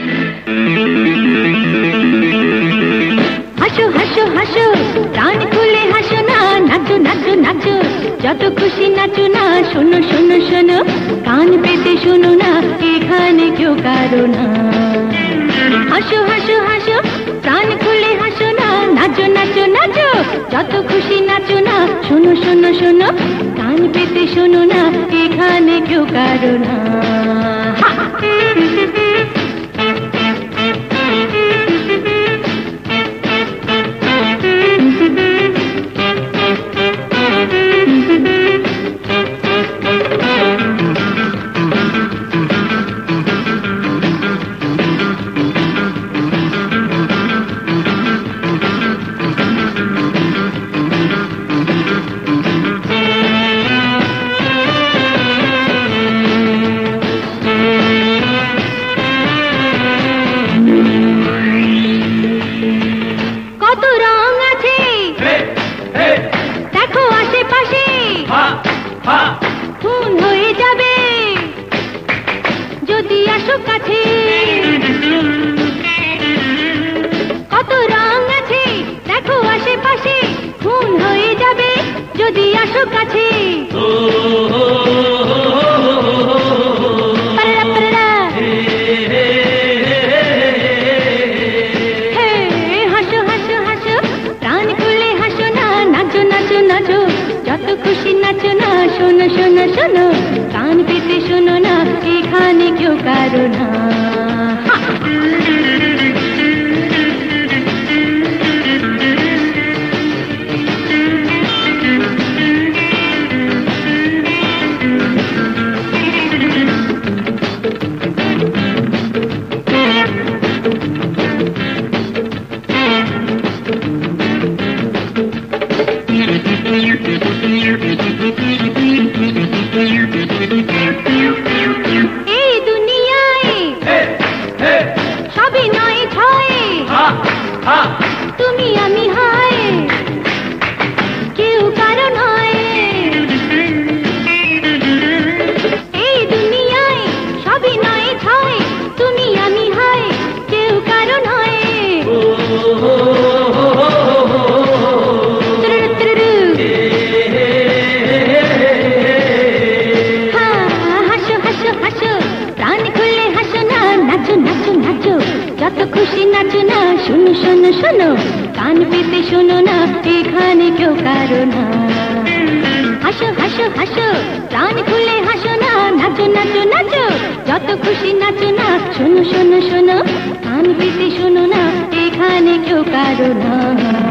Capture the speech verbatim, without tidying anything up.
হাসো হাসো হাসো প্রাণ খুলে হাসো না, নাচো নাচো নাচো যত খুশি নাচো না। শোনো শোনো শোনো কান পেতে শোনো না, এখানে কেউ কারো না। হাসো হাসো হাসো প্রাণ খুলে হাসো না, নাচো নাচো নাচো যত খুশি নাচো না। শোনো শোনো শোনো কান পেতে শোনো না, এখানে কেউ কারো না। খুন হয়ে যাবে যদি আসো কাছে, কত রং আছে দেখো আশেপাশে। খুন হয়ে যাবে যদি আসো কাছে। হাসো হাসো হাসো প্রাণ খুলে হাসো না, নাচো নাচো নাচো যত খুশি নাচো না। শোনো শোনো শোনো কান পেতে শোনো না, এখানে কেউ কারো না। এই দুনিয়ায় সবই নয় ছয়, তুমি আমি হয় কেউ কারো নয়। এই দুনিয়ায় সবই নয় ছয়, তুমি আমি হয় কেউ কারো নয়। যত খুশি নাচো না, শোনো শোনো শোনো কান পেতে শোনো না, এখানে কেউ কারো না। হাসো হাসো হাসো প্রাণ খুলে হাসো না, নাচো নাচো নাচো যত খুশি নাচো না। শোনো শোনো শোনো কান পেতে শোনো না, এখানে কেউ কারো না।